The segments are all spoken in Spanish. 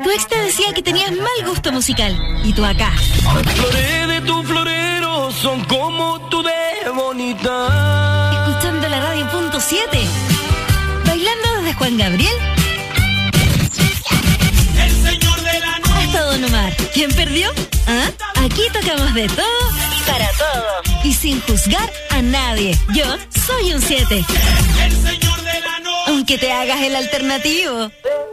Tu ex te decía que tenías mal gusto musical. Y tú acá. Flores de tu florero son como tú de bonita. Escuchando la radio .7. Bailando desde Juan Gabriel El señor de la noche hasta Don Omar. ¿Quién perdió? ¿Ah? Aquí tocamos de todo y para todo. Y sin juzgar a nadie. Yo soy un 7. El señor de la noche. Aunque te hagas el alternativo.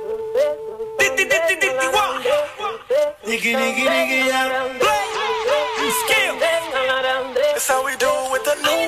That's how we do with the new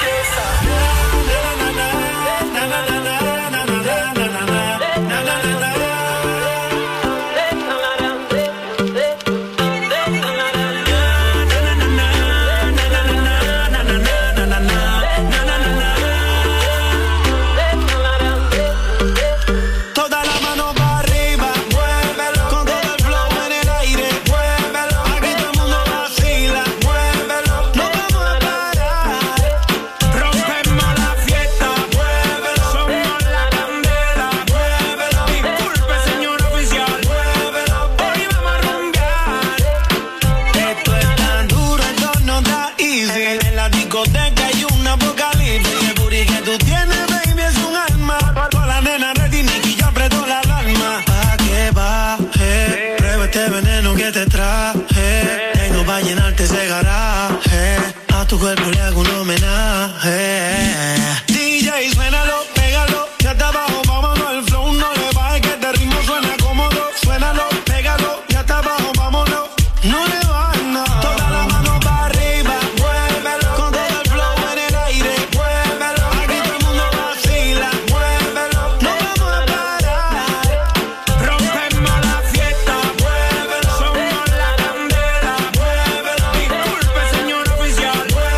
tu cuerpo le hago un homenaje. DJ, suénalo, pégalo, ya está abajo, vámonos al flow, no le bajes que este ritmo suena cómodo. Suénalo, pégalo, ya está abajo, vámonos, no le bajes nada. Toda la mano para arriba, muévelo, con todo el flow en el aire, muévelo. Aquí todo el mundo vacila, muévelo, no vamos a parar. Rompemos la fiesta, muévelo, somos la candela, muévelo. Disculpe, señor oficial.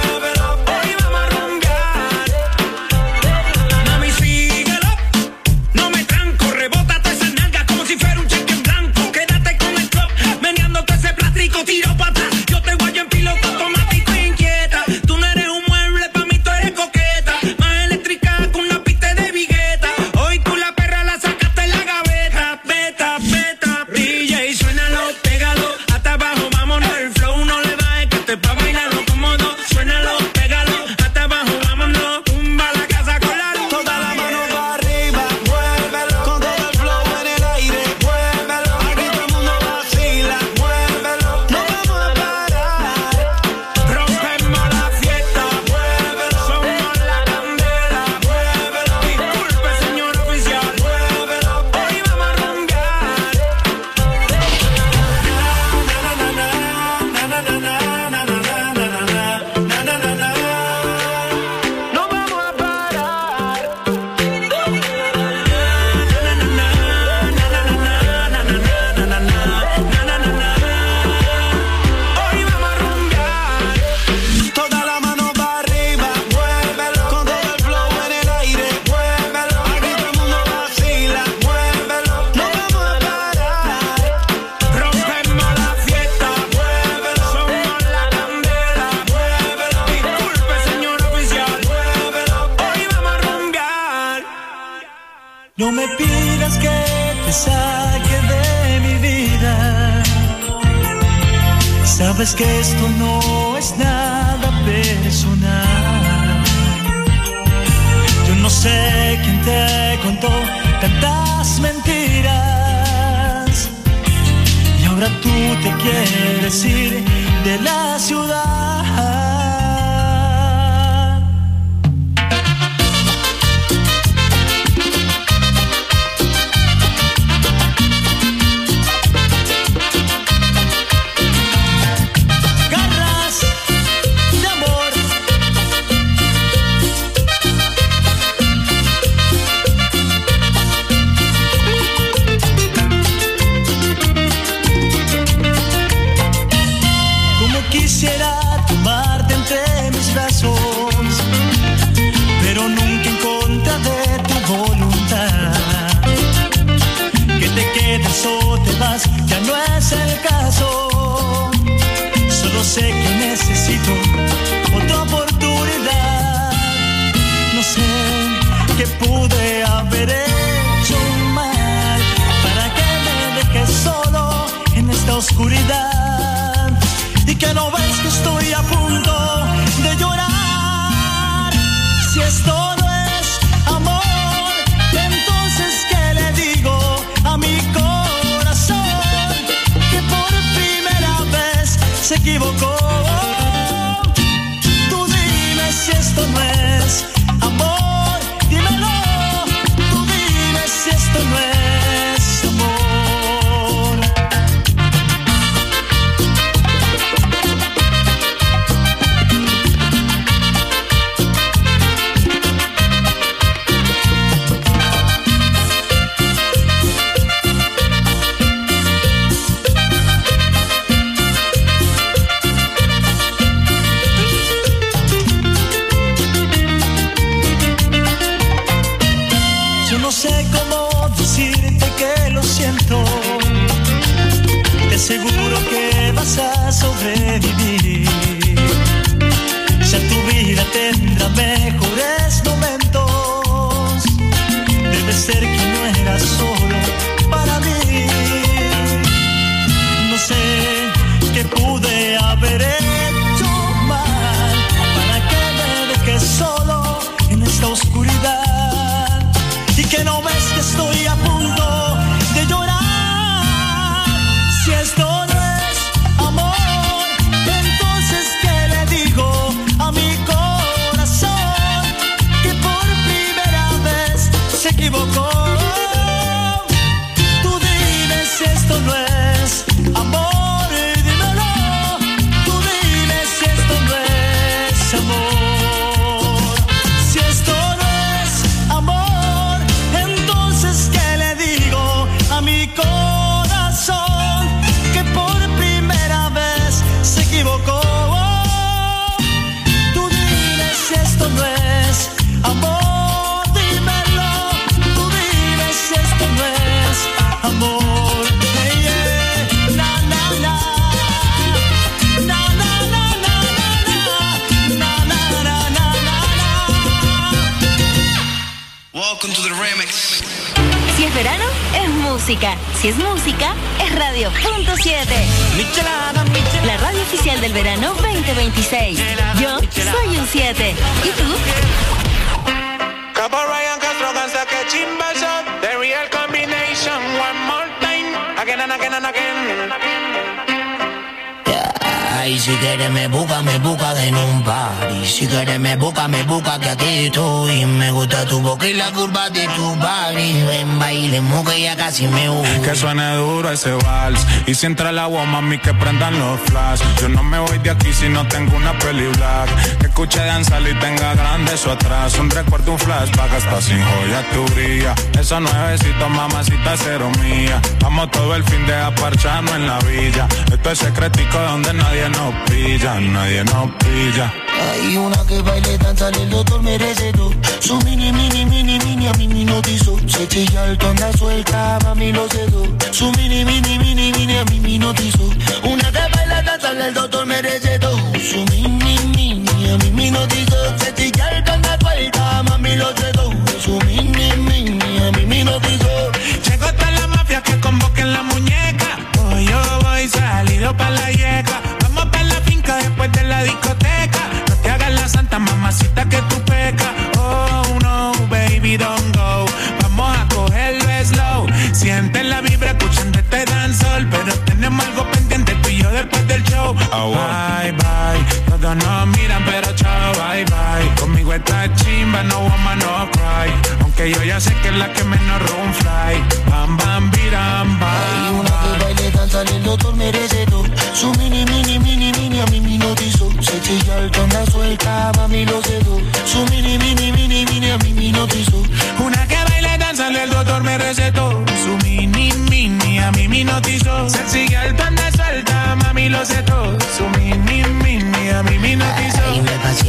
Tiro para atrás, yo te guayo en piloto automático inquieta. Tú no eres un mueble, pa' mí tú eres coqueta. Más eléctrica con una pista de vigueta. Hoy tú la perra la sacaste en la gaveta. Beta, beta, DJ, suénalo, pégalo, hasta abajo, vámonos. El flow no le bajes que te pa' bailarlo cómodo. Suénalo, pégalo, hasta abajo, vámonos. Tumba la casa con la luz. Toda la mano para arriba, muévelo, con todo el flow en el aire, muévelo. Aquí todo el mundo vacila, muévelo. No me pidas que te saque de mi vida. Sabes que esto no es nada personal. Yo no sé quién te contó tantas mentiras. Y ahora tú te quieres ir de la ciudad. Quisiera tomarte entre mis brazos, pero nunca en contra de tu voluntad. Que te quedes o te vas, ya no es el caso. Solo sé que necesito otra oportunidad. No sé qué pude haber hecho mal para que me dejes solo. no ves que estoy a punto de llorar. Si esto no es amor, entonces ¿qué le digo a mi corazón? Que por primera vez se equivocó. Tú dime si esto no es amor, dímelo. Tú dime si esto no es amor. No sé cómo decirte que lo siento. Te aseguro que vas a sobrevivir. Ya tu vida tendrá mejores momentos. Debe ser que no eras solo para mí. No sé qué pude haber hecho mal para que me dejes solo en esta oscuridad. Y que no ves que estoy a punto de llorar. Si esto no es amor, entonces ¿qué le digo a mi corazón? Que por primera vez se equivocó. Tú dime si esto no es amor, dímelo. Tú dime si esto no es amor. Si esto no es amor, entonces ¿qué le digo a mi corazón? Que por primera vez se equivocó. Tú dime si esto no es amor, dímelo. Tú dime si esto no es amor. Hey, yeah. Na, na, na. Na, na, na, na, na, na, na, na, na, na. Welcome to the remix. Si es verano, es música. Si es música, es Radio.7. La radio oficial del verano 2026. Yo soy un 7. ¿Y tú? Capo Ryan Castro cansa que chimba shot. The real combination. One more time. Again and again and again. Ay, si quieres me busca en un party. Si quieres me busca que aquí estoy. Me gusta tu boca y la curva de tu body. Ven, bailemos que ya casi me voy. Que suene duro ese vals. Y si entra el agua, mami, que prendan los flash. Yo no me voy de aquí si no tengo una peli black. Que escuche danzar y tenga grande eso atrás. Un recuerdo, un flashback, hasta sin joya tu brilla. Esos nuevecitos, mamacita, cero mía. Vamos todo el fin de aparcharnos en la villa. Esto es secretico donde nadie nos pilla, nadie nos pilla. Hay una que baile, danza, el doctor me recetó. Su mini, a mí me notizó. Se chilla el tonda suelta, mami lo sedó. Su mini, a mí me notizó. Una que baila, danza, el doctor me recetó. Su mini, a mí me notizó. Se chilla el tonda suelta, mami lo sedó. Su mini, a mí me notizó. Llegó hasta la mafia que convoquen la muñeca. Hoy yo voy salido pa' la yeca. Vamos pa' la finca después de la discoteca. No te hagas la santa mamacita que tú pecas. Oh no, baby, don't go. Vamos a cogerlo slow. Siente la vibra escuchando este dancehall. Pero tenemos algo pendiente tú y yo después del show. Bye, bye. Todos nos miran pero chao, bye, bye. Conmigo esta chimba, no woman, no cry. Aunque yo ya sé que es la que menos room fly. Bam, bam, biram, bam. Hay una que baile, danza, el doctor me recetó. Su mini, a mí me notizó. Se chilla el tonda suelta, mami lo sedó. Su mini, a mí me notizó. Una que baila, danza, el doctor me recetó. Su mini, a mí me notizó. Se sigue el tonda suelta, mami lo sedó. Su mini, a mí me notizó. Ay,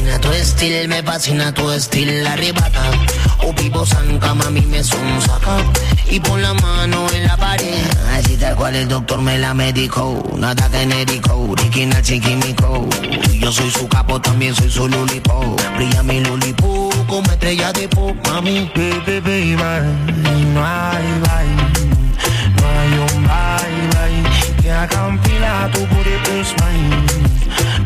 me fascina tu estilo, arrebata. O vivo zanca, mami me sonsaca. Y pon la mano en la pared. Así tal cual el doctor me la medicó. Nada genérico, original chiquimico. Yo soy su capo, también soy su lulipo. Brilla mi lulipo como estrella de pop, mami. Baby, no hay baile. No hay un baile que haga un fila tu booty is mine.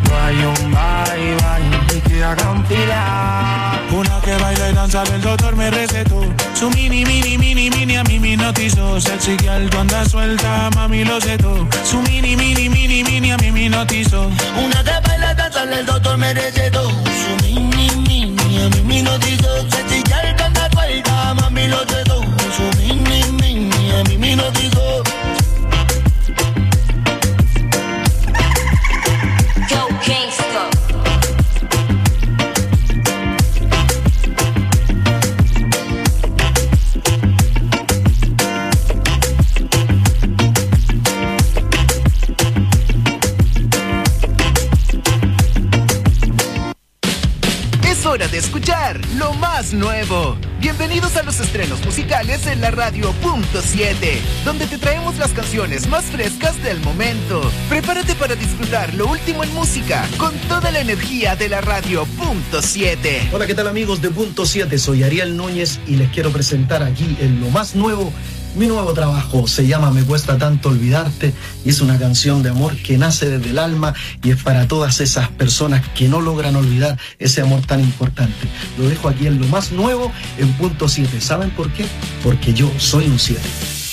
hipnotizó. Sexy girl, tú andas suelta, mami, lo sé todo. Su mini, mini, mini, mini a mí me hipnotizó. Una que baila danza, el doctor merece todo. Su mini, mini a mí me hipnotizó. Sexy girl, tú andas suelta, mami, lo sé todo. Su mini, mini a mí me hipnotizó. Hora de escuchar lo más nuevo. Bienvenidos a los estrenos musicales en la Radio Punto 7, donde te traemos las canciones más frescas del momento. Prepárate para disfrutar lo último en música con toda la energía de la Radio Punto 7. Hola, ¿qué tal amigos de Punto 7? Soy Ariel Núñez y les quiero presentar aquí en lo más nuevo mi nuevo trabajo. Se llama Me Cuesta Tanto Olvidarte y es una canción de amor que nace desde el alma y es para todas esas personas que no logran olvidar ese amor tan importante. Lo dejo aquí en lo más nuevo en Punto 7. ¿Saben por qué? Porque yo soy un 7.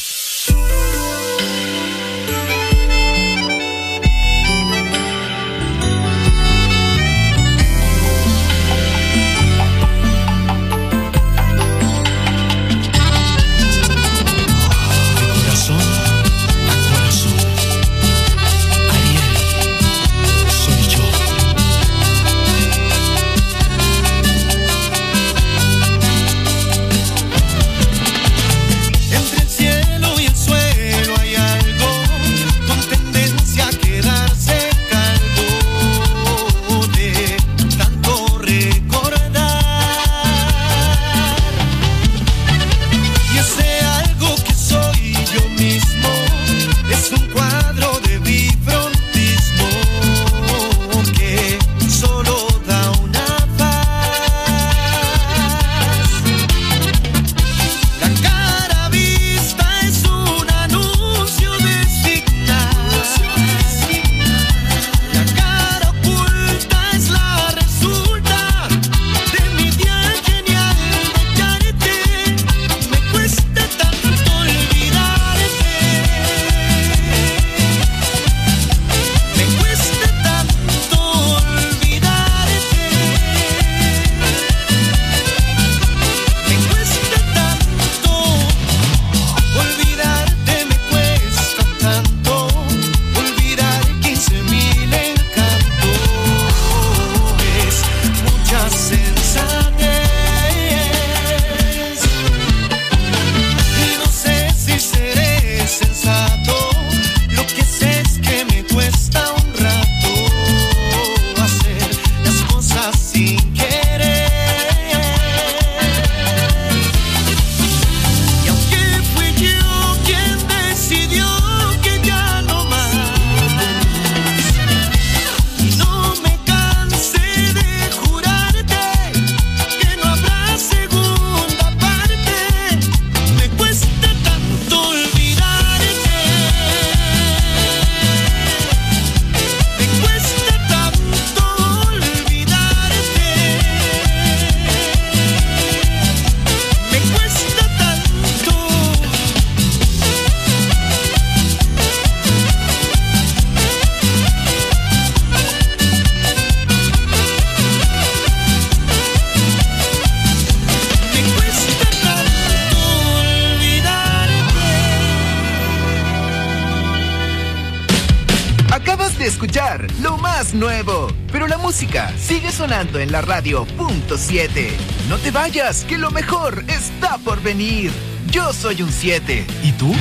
Nuevo, pero la música sigue sonando en la Radio Punto 7. No te vayas, que lo mejor está por venir. Yo soy un 7. ¿Y tú?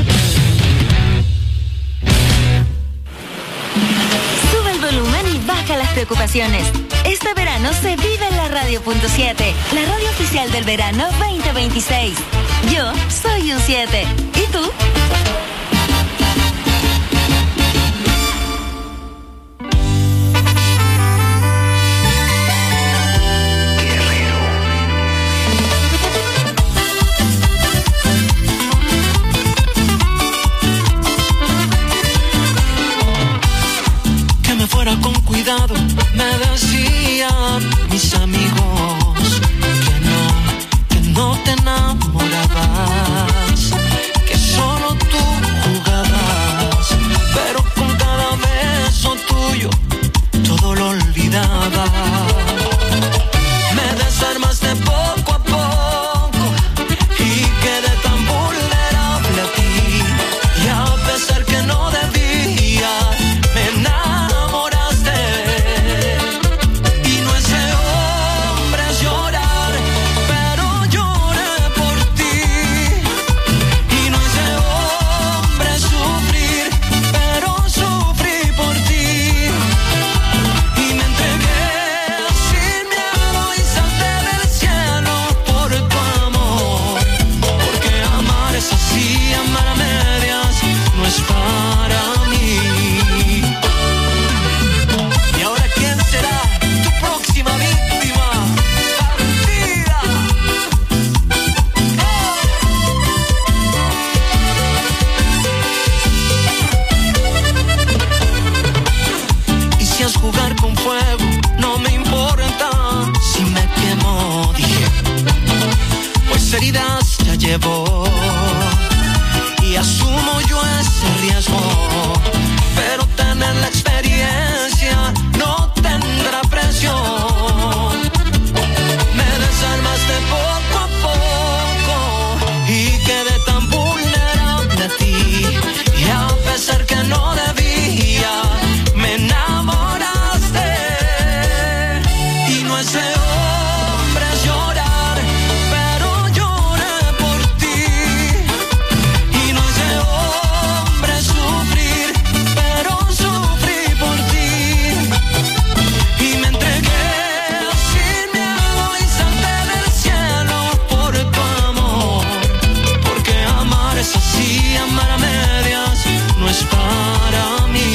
Sube el volumen y baja las preocupaciones. Este verano se vive en la Radio Punto 7, la radio oficial del verano 2026. Yo soy un 7. ¿Y tú? Con cuidado me decían mis amigos que no te enamorabas, mirada. Me desarmaste poco a poco y quedé tan vulnerable a ti. Y a pesar que no debía, me enamoraste. Y no ese hombre es llorar, pero lloré por ti. Y no ese hombre es sufrir, pero sufrí por ti. Y me entregué sin miedo y salté del cielo por tu amor. Porque amar es así, amar a medias no es para mí. Y ahora, ¿quién será tu próxima víctima? Partida. Y si es jugar con fuego, no me importa si me quemo, dije, pues heridas ya llevo y asumo yo ese riesgo. Pero tener la experiencia no tendrá precio. Me desarmaste poco a poco y quedé tan vulnerable a ti. Y a pesar que no debía, me enamoraste. Y no ese hombre es llorar, pero lloré por ti. Y no ese hombre es sufrir, pero sufrí por ti. Y me entregué sin miedo y salté del cielo por tu amor. Porque amar es así, amar a medias no es para mí.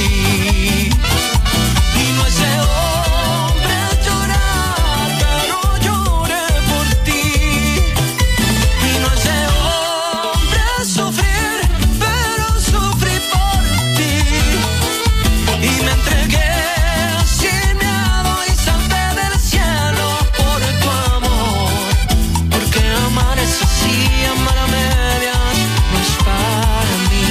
Y no ese hombre es llorar, pero lloré por ti. Y no ese hombre es sufrir, pero sufrí por ti. Y me entregué sin miedo y salté del cielo por tu amor. Porque amar es así, amar a medias no es para mí.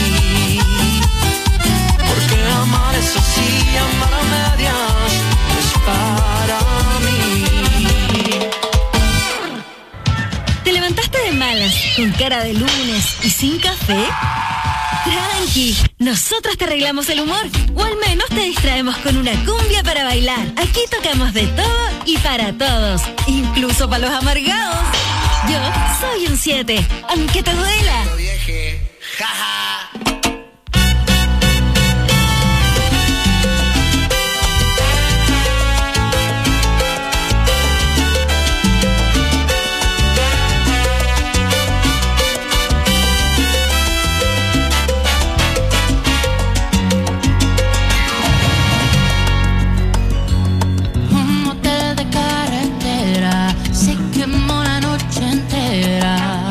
Porque amar es así, amar a medias no es para mí. ¿Te levantaste de malas, con cara de lunes y sin café? Tranqui, nosotros te arreglamos el humor, o al menos te distraemos con una cumbia para bailar. Aquí tocamos de todo y para todos, incluso para los amargados. Yo soy un 7, aunque te duela. Un motel de carretera se quemó la noche entera,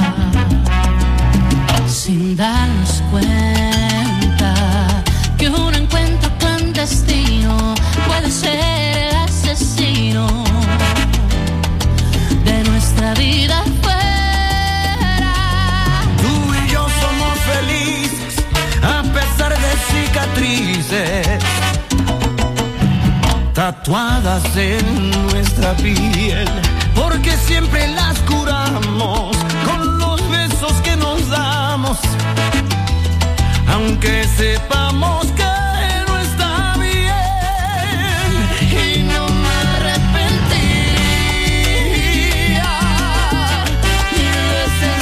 sin darnos cuenta que un encuentro clandestino puede ser el asesino de nuestra vida fuera. Tú y yo somos felices a pesar de cicatrices tatuadas en nuestra piel, porque siempre las curamos con los besos que nos damos, aunque sepamos que no está bien. Y no me arrepentiría, mil veces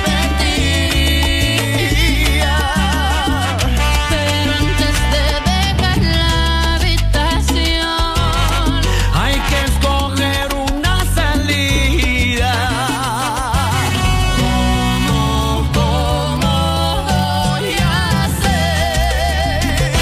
repetiría, Pero antes de dejar la habitación, hay que escoger una salida. ¿Cómo voy a hacer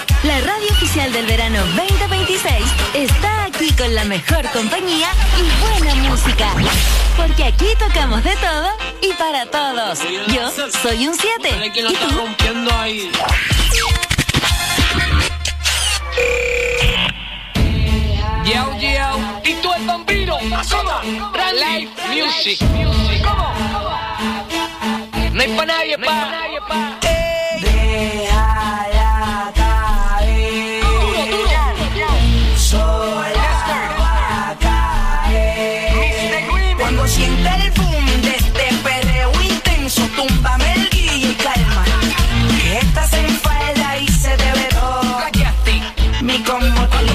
La radio oficial del verano 2026 está aquí con la mejor compañía y buena música. Porque aquí tocamos de todo y para todos. Yo soy un 7. ¿Y tú? Rompiendo ahí. Yo, y tú el Bambino, ¿cómo? Live Music, ¿cómo? No hay pa' nadie, pa'. Déjala caer. Sola va a caer. Cuando sienta el boom de este perreo intenso, túmbame el guille y calma. Que estás en falda y se te ve todo. Mi combo te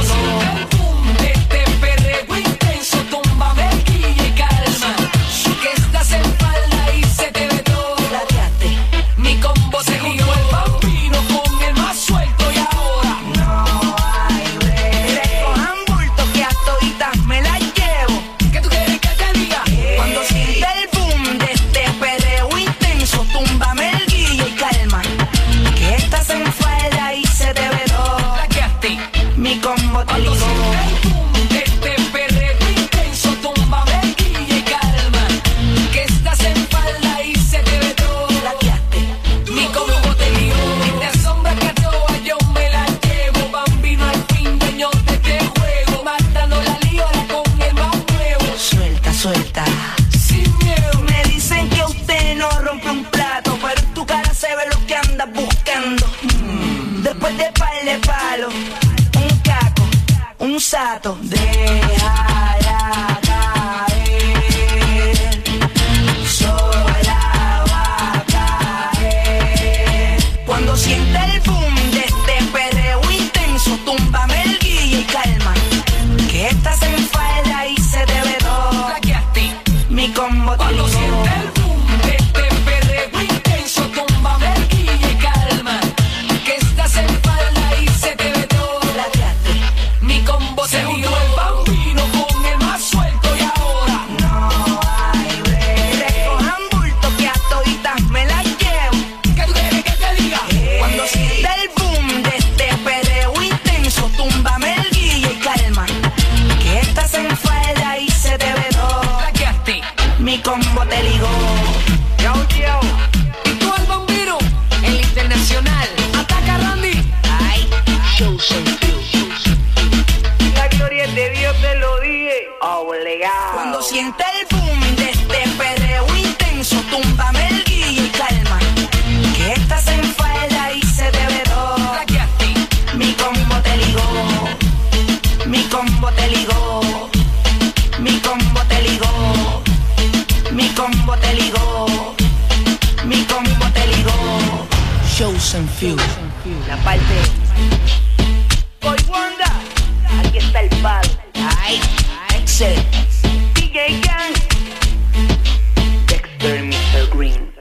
sato, déjala caer, sola va a caer. Cuando sienta el boom de este perreo intenso, túmbame el guille y calma, que estás en falda y se te ve todo. Mi combo te cuando sienta el boom de este perreo intenso, túmbame el guille y calma, que estás en falda y se te ve todo. Mi combo se unió el Bambino con el más suelto y ahora no hay break. Recojan bulto que a toditas me las llevo. ¿Qué tú quieres que te diga? Cuando sienta el boom de este perreo intenso, túmbame el guille y calma, que estás en falda y se te ve todo. Mi combo te ligó. Yo. ¿Y tú el Bambino? El internacional. Ataca Randy. Ay, la gloria de Dios te lo dije. Obligado. Cuando sienta el boom de este perreo intenso, túmbame el guille y calma, que estás en falda y se te ve todo. Mi combo te ligó. Mi combo te ligó. Mi combo te ligó. Mi combo te ligó. Mi combo te ligó. Shows and Fuse. La parte. Boy Wanda. Aquí está el palo. Ay, Excel. DJ Gang. Dexter, Mr. Green.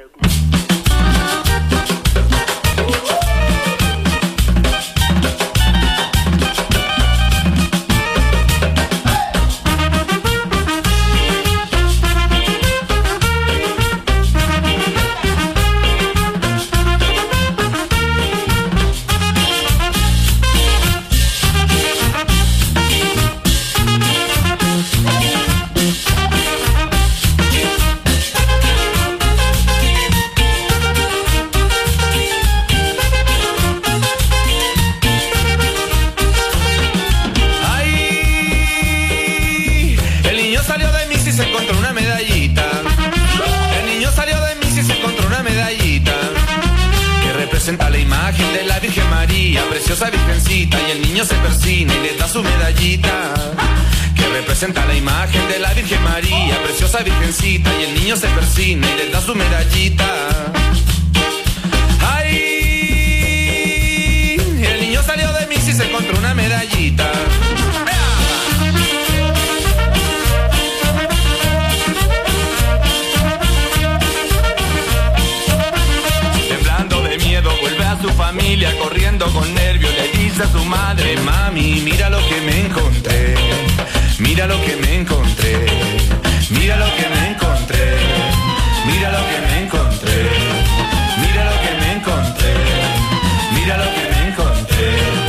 Representa la imagen de la Virgen María, preciosa virgencita, y el niño se persina y le da su medallita. Que representa la imagen de la Virgen María, preciosa virgencita, y el niño se persina y le da su medallita. ¡Ay! El niño salió de misa y se encontró una medallita. Vuelve a su familia corriendo con nervios, le dice a su madre: mami, mira lo que me encontré, mira lo que me encontré, mira lo que me encontré, mira lo que me encontré, mira lo que me encontré, mira lo que me encontré.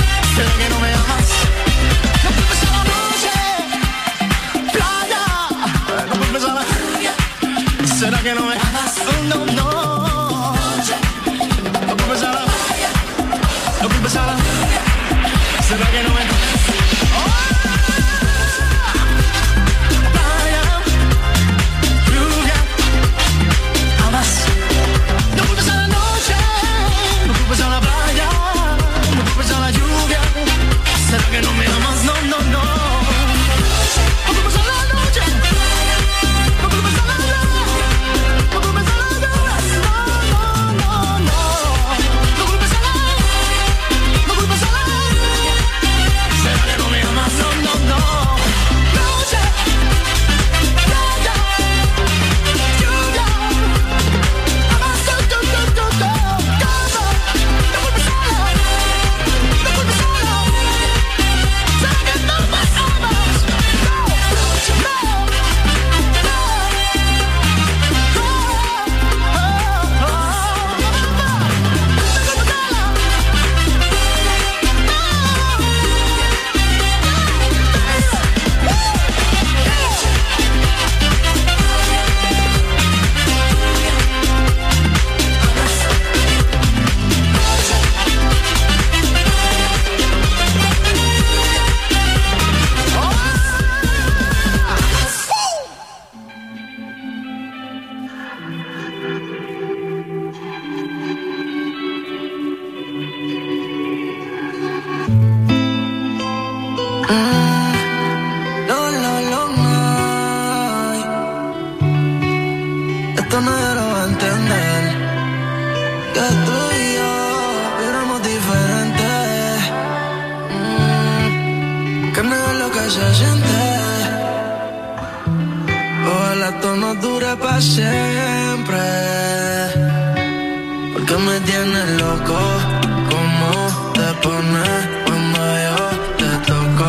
Esto nadie lo va a entender. Que tú y yo éramos diferentes. Que no es lo que se siente. Ojalá esto no dure para siempre. Porque me tienes loco. ¿Cómo te pones cuando yo te toco?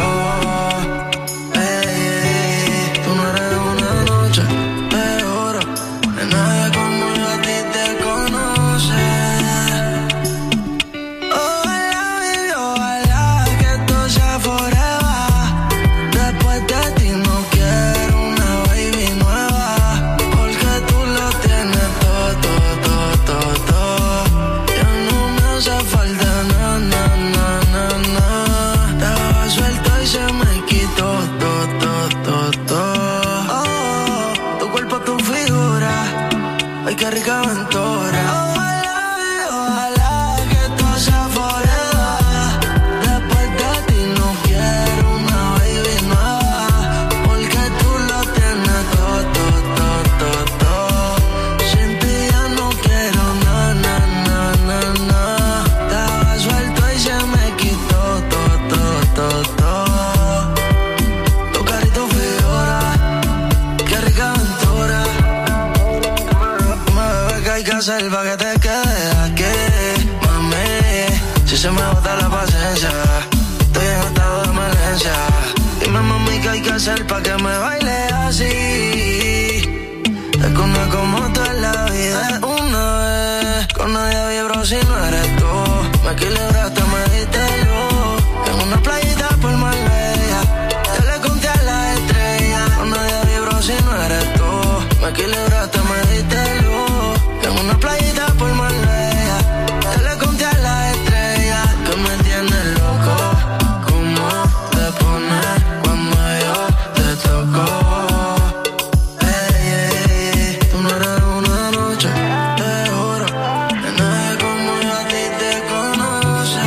Qué rica aventura. Ojalá que esto sea forever. Después de ti no quiero una baby nueva. Porque tú lo tienes todo. Sin ti ya no quiero nada. Estaba suelto y se me quitó todo. Tu carito figura. Qué rica aventura. Hay que hacer pa' que te quedes aquí, mami. Si se me agota la paciencia, estoy en estado de emergencia. Dime, mami, ¿qué hay que hacer pa' que me baile así? Es que una como tú en la vida es una vez. Con nadie vibro si no eres tú. Me equilibraste, me diste luz. En una playita por Marbella, yo le conté a las estrellas. Con nadie vibro si no eres tú. Me equilibraste, me diste luz. En una playita por Marbella, te le conté a las estrellas. Que me tienes loco. ¿Cómo te pones cuando yo te toco? Tú no eres una noche, te juro. Que nadie como yo a ti te conoce.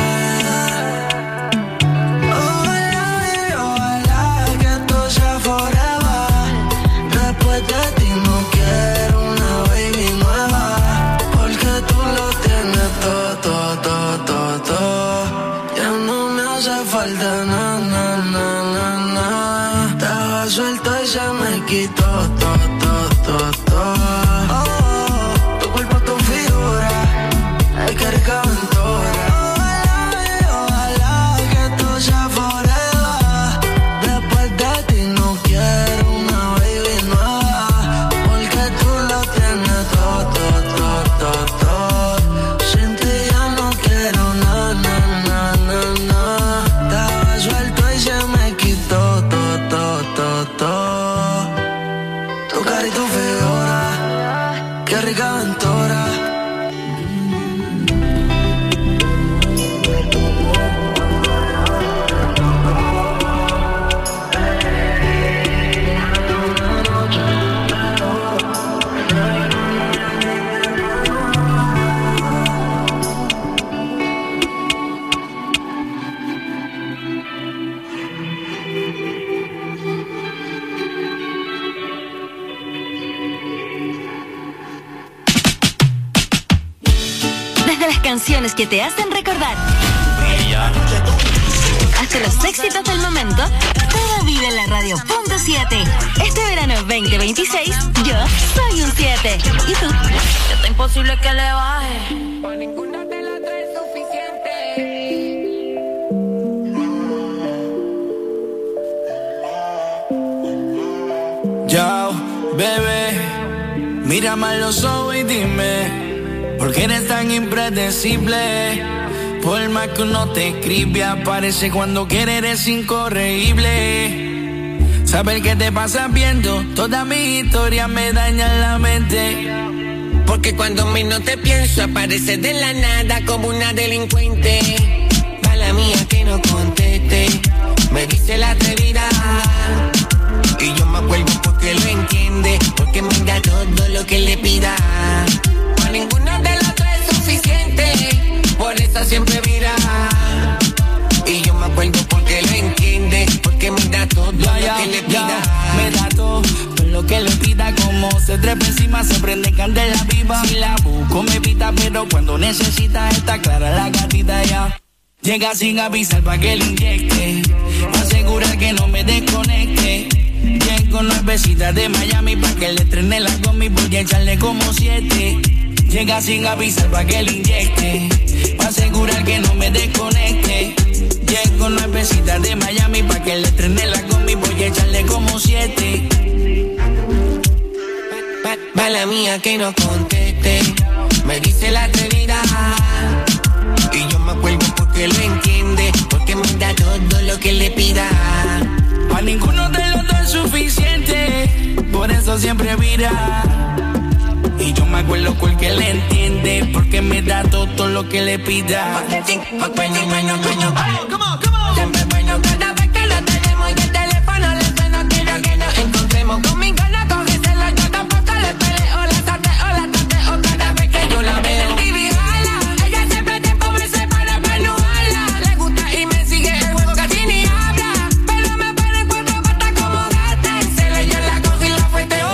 Ojalá que esto sea forever. Después de ti no quiero una baby nueva. Todo. Ya no me hace falta nada. Estaba suelto y se me quitó todo. Tu cuerpo, tu figura. Ay, qué rica aventura. Ojalá que esto sea forever. Después de ti no quiero una baby nueva. Porque tú lo tienes todo. Estaba suelto y se me quitó todo. Tu cara y tu figura, qué rica aventura. Canciones que te hacen recordar hasta los éxitos del momento, todo vive en la radio.7. Este verano 2026 yo soy un 7. ¿Y tú? Está imposible que le baje. Para ninguna de las tres es suficiente. Yo, bebé, mírame a los ojos y dime, ¿por qué eres tan impredecible? Por más que uno te escribe, aparece cuando quiere, eres incorregible. Saber qué te pasa viendo toda mi historia me daña la mente. Porque cuando menos te pienso, apareces de la nada como una delincuente. Mala mía que no conteste, me dice la atrevida. Y yo me acuerdo porque lo entiende, porque me da todo lo que le pida. Para ninguna de las tres es suficiente, por eso siempre mira. Y yo me acuerdo porque lo entiende, porque que le pida. Me da todo lo que le pida, como se trepa encima, se prende candela viva. Si la busco me evita, pero cuando necesita está clara la gatita ya. Llega sin avisar pa' que le inyecte, asegurar que no me desconecte. Llego nuevecita de Miami pa' que le estrene la gomi, voy a echarle como 7. Llega sin avisar pa' que le inyecte, asegurar que no me desconecte. Llego nuevecita de Miami pa' que le estrene la gomi, voy a echarle como 7. Mala mía que no conteste, me dice la atrevida. Y yo me acuerdo porque lo entiende, porque me da todo lo que le pida. A ninguno de los dos es suficiente, por eso siempre vira. Y yo me acuerdo porque le entiende, porque me da todo lo que le pida. Siempre bueno cada vez que lo tenemos y el teléfono le suena, quiero que nos encontremos. Con mi gana cógeselo, yo tampoco le peleo. La tateo cada vez que yo la veo. El TV jala, ella siempre tiempo me separa para no hablar. Le gusta y me sigue el juego, casi ni habla. Pero me pone en cuatro patas como gata. Se le yo la cojo y la fueteo.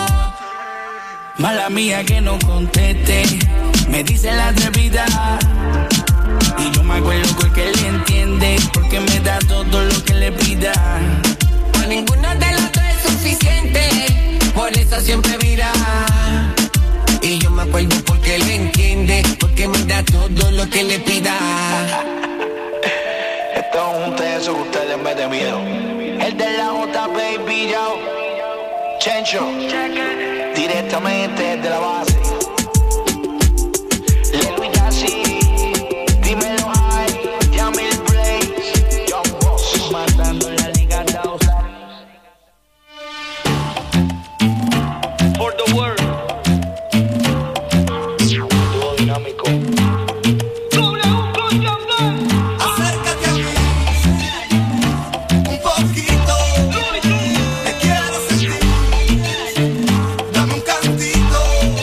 Mala mía que no conteste, me dice la atrevida. Y yo me acuerdo porque le entiende, porque me da todo lo que le pida. A ninguno de los dos es suficiente, por eso siempre vira. Y yo me acuerdo porque le entiende, porque me da todo lo que le pida. Estamos juntos en eso que usted le mete miedo. El de la J, baby, yo. Chencho, directamente desde la base. Lelo y Yassi, dímelo ahí, Yamil Blaze, Young Boss, matando la liga Dow. For the world. Dúo dinámico. Acércate a mí un poquito, te quiero sentir. Dame un cantito,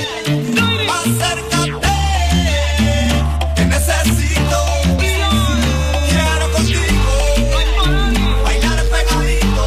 acércate, te necesito. Quiero contigo bailar pegadito,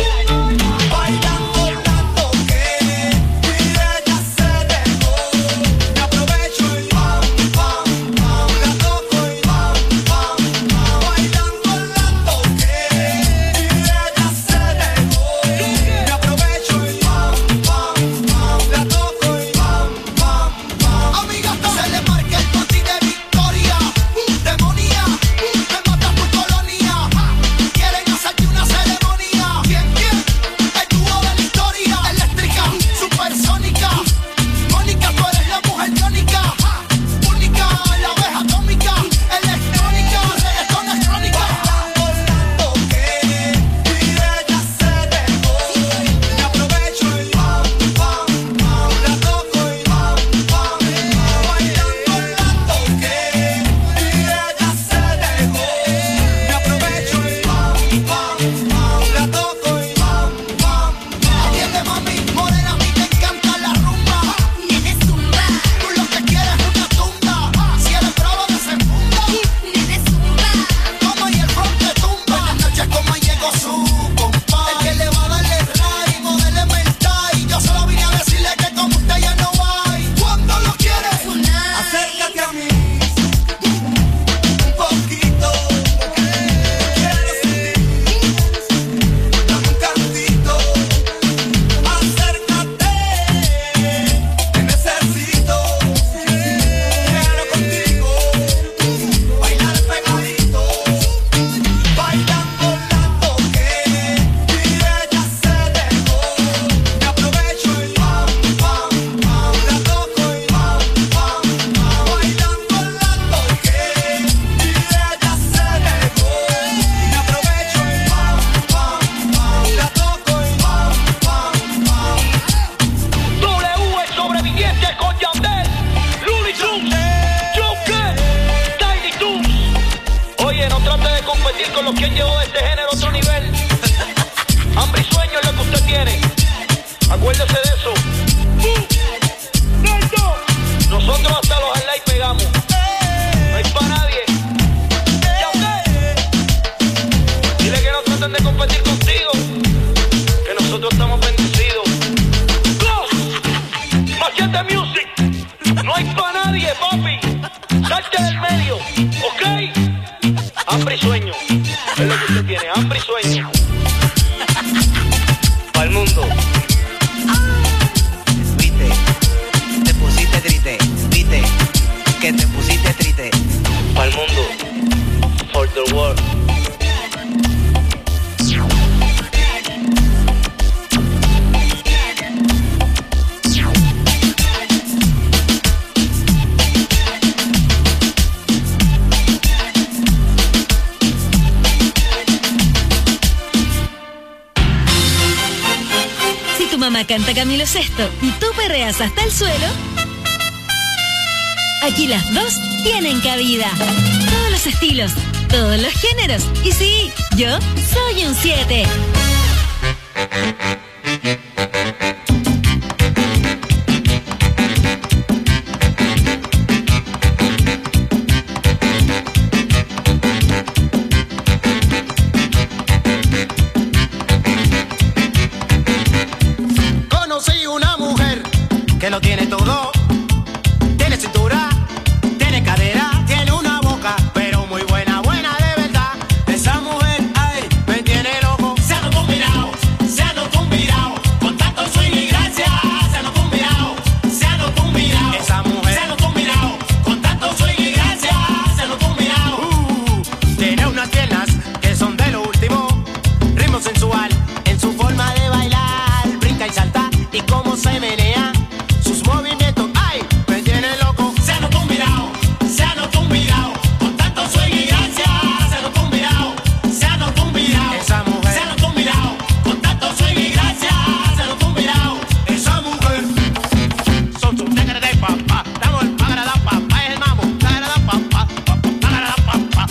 bailando tanto que mi ella se dejó. Me aprovecho y pam, pam, pam, la toco y pam, pam, pam, bailando tanto que mi ella se dejó. Me aprovecho y pam, pam, pam, la toco y pam, pam, pam. Amiga, se le marca el bote de victoria, demonía, te mata tu colonia. Quieren hacerte una ceremonia. ¿Quién? El dúo de la historia, eléctrica, supersónica. Mónica, tú eres la mujer tónica, única, la abeja atómica, electrónica, reggaetón es crónica. Bailando tanto que mi ella se dejó. Me aprovecho y pam, pam, pam, la toco y pam, pam, bailando tanto que mi ella se dejó. Me aprovecho y pam, pam, pam, la toco y pam, pam, pam. Atiende, mami, morena, a mí te encanta la rumba. Tienes zumba, Tú lo que quieres es una tunda. Si eres bravo, desenfunda. tienes zumba. Como y el front te tumba. Buenas noches, como llegó su compa. El que le va a darle ray, modele mental. Yo solo vine a decirle que como usted ya no hay. Cuando lo quieres, acércate a mí un poquito. Quiero sentir. Dame un cantito. Acércate, te necesito. Quiero contigo bailar pegadito, bailando tanto que mi ella se dejó. Me aprovecho y pam, pam, pam, la toco y pam, pam, pam, bailando tanto que mi ella se dejó. Me aprovecho y pam, pam, pam, la toco y pam, pam, pam. W, el sobreviviente con Yandel, Looney Tunes, Joker, Tiny Toons. Oye, no trate de competir con los que han llevado este género a otro nivel. Hambre y sueño es lo que usted tiene. Acuérdese de eso. Nosotros hasta los highlights pegamos. No hay para nadie. Yandel. Dile que no traten de competir contigo. este music no hay pa' nadie, papi. Salte del medio, ¿ok? Hambre y sueño. Es lo que usted tiene, hambre y sueño. Pa'l mundo. Viste, te pusiste triste. Viste, que te pusiste triste. Pa'l mundo. For the world. Mamá canta Camilo Sesto y tú perreas hasta el suelo, aquí las dos tienen cabida. Todos los estilos, todos los géneros. Y sí, yo soy un 7. Que lo tiene todo, tiene cintura, tiene cadera, tiene una boca, pero muy buena, buena de verdad. Esa mujer, ay, me tiene loco. Se han combinado, con tanto swing y gracia. Se han combinado, esa mujer. Se han combinado, con tanto swing y gracia. Se han combinado. Tiene unas piernas que son de lo último, ritmo sensual en su forma de bailar, brinca y salta y cómo se menea. Movimiento, ay, me tiene loco. Se han combinado, con tanto swing y gracia. Se han combinado, esa mujer. Se han combinado, con tanto swing y gracia. Se han combinado, esa mujer. Son sus negras de papá, damos el pagar a papá, es el mamo, pagar a papá, pagar a papá.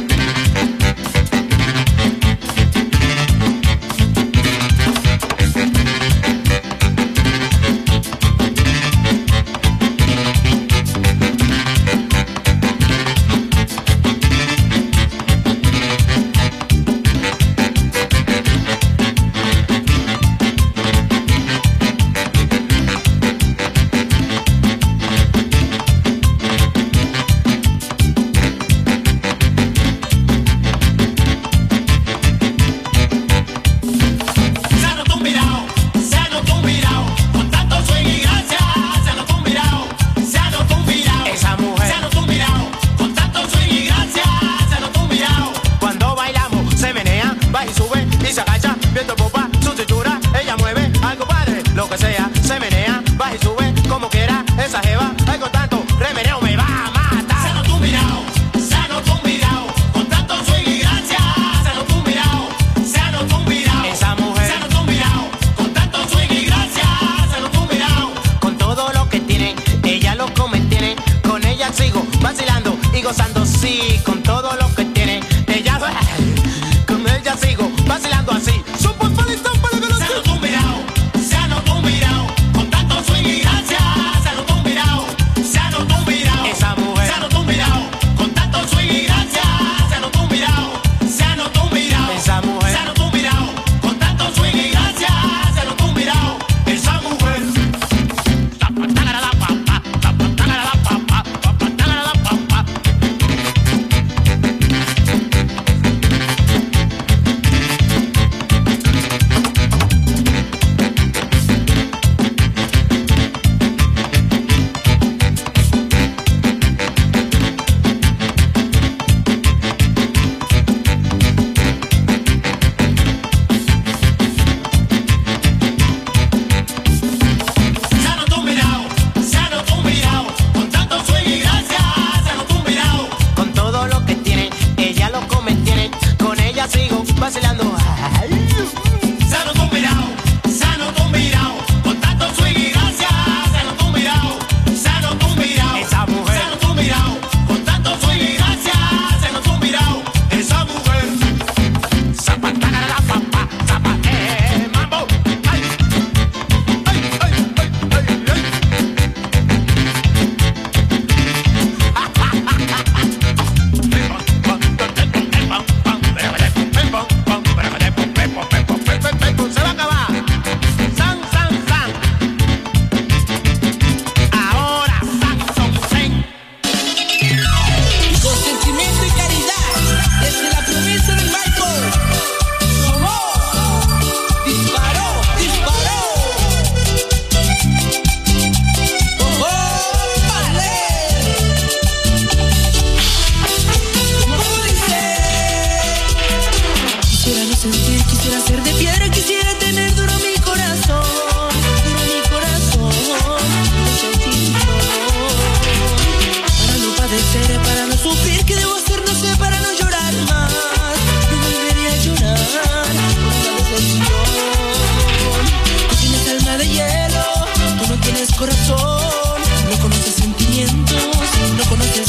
Gozando, sí, con todo lo que tiene. Ella, con ella sigo vacilando así. Super feliz para que lo se han combinado, con tanto swing y gracia. Se han combinado, esa mujer. Se han combinado, con tanto swing y gracia. Se han combinado, esa mujer. Se han combinado, con tanto swing y gracia. Se han combinado, esa mujer.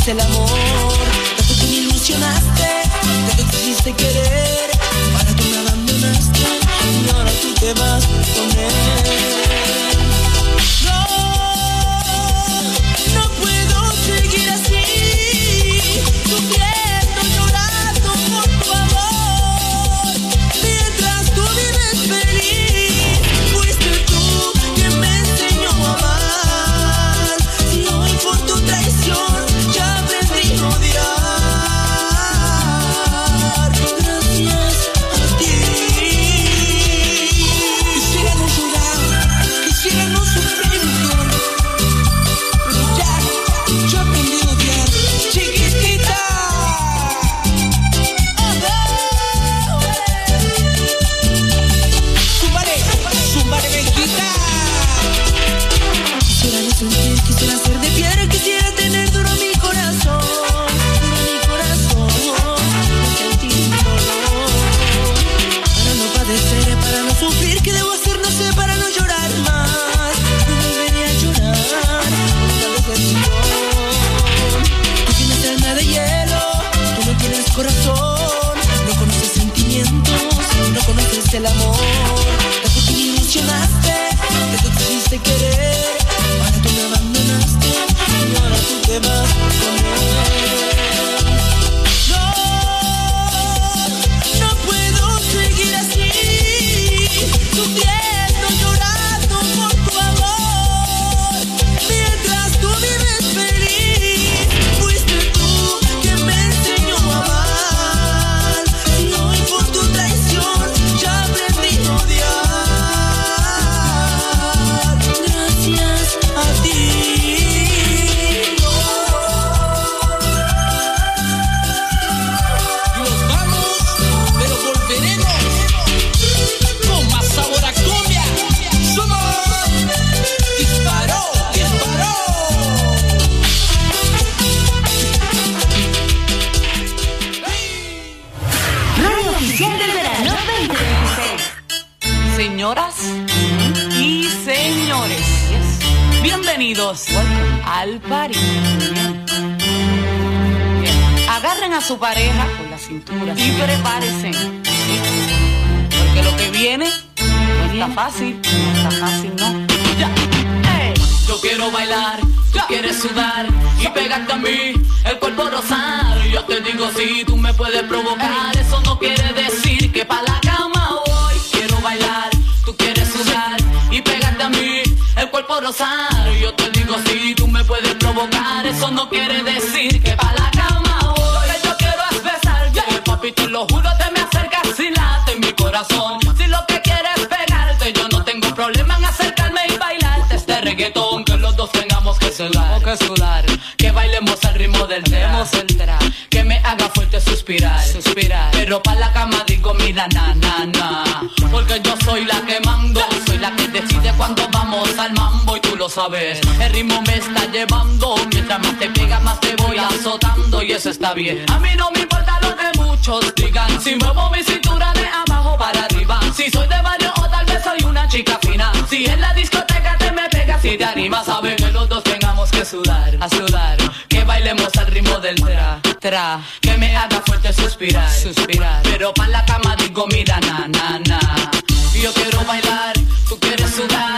conoces el amor. Tanto que me ilusionaste, tanto que quisiste querer. Ahora tú me abandonaste y ahora tú te vas con él. No puedo seguir así, sufriendo, llorando por tu amor. Mientras tú vives feliz, fuiste tú quien me enseñó a amar. Y hoy por tu traición ya aprendí a odiar. Gracias a ti. Quisiera no llorar, quisiera no sufrir, pero ya, yo aprendí a odiar. Chiquitita. Súbale, viejita. Quisiera no sentir, quisiera ser de piedra, quisiera tener duro mi corazón, no sentir dolor, para no padecer, para no sufrir. ¿Qué debo hacer? No sé, para no llorar más. No volveré a llorar por la decepción. Tú tienes alma de hielo, tú no tienes corazón, no conoces sentimientos, no conoces el amor. Tanto que me ilusionaste, tanto que quisiste querer. Ahora tú me abandonaste y ahora tú te vas con él. No puedo seguir así, sufriendo, llorando por tu amor. Mientras tú vives feliz, fuiste tú quien me enseñó a amar. Y hoy por tu traición ya aprendí a odiar. Gracias a ti. Nos vamos, pero volveremos con más sabor a cumbia. Somos Disparó. Radio Oficial del Verano 2026. Señoras y señores, bienvenidos al party. Bien. Agarren a su pareja por la cintura y prepárense, porque lo que viene no está fácil, no. Ya. Hey. Yo quiero bailar, tú quieres sudar y pegarte a mí, el cuerpo rosar. Yo te digo si tú me puedes provocar, eso no quiere decir que pa' la cama voy. Quiero bailar, tú quieres sudar y pegarte a mí, el cuerpo rosar. Yo te digo si tú me puedes provocar, eso no quiere decir que pa' la cama voy. Lo que yo quiero es besarte, papi, te lo juro, te me acercas y late mi corazón. Si lo que quieres es pegarte, yo no tengo problema en acercarme y bailarte este reggaetón, que los dos tengamos que sudar, que bailemos al ritmo del tra, que me haga fuerte suspirar, pero pa' la cama digo mira na, porque yo soy la que mando, soy la que decide cuando vamos al mambo y tú lo sabes, el ritmo me está llevando, mientras más te pega más te voy azotando y eso está bien. A mí no me importa lo que muchos digan, si muevo mi cintura de abajo para arriba, si soy de barrio o tal vez soy una chica fina, si en la discoteca te me pegas si te animas, sabes que los dos tengamos que sudar, que bailemos al ritmo del tra, que me haga fuerte suspirar, pero pa' la cama digo mira na, yo quiero bailar, tú quieres sudar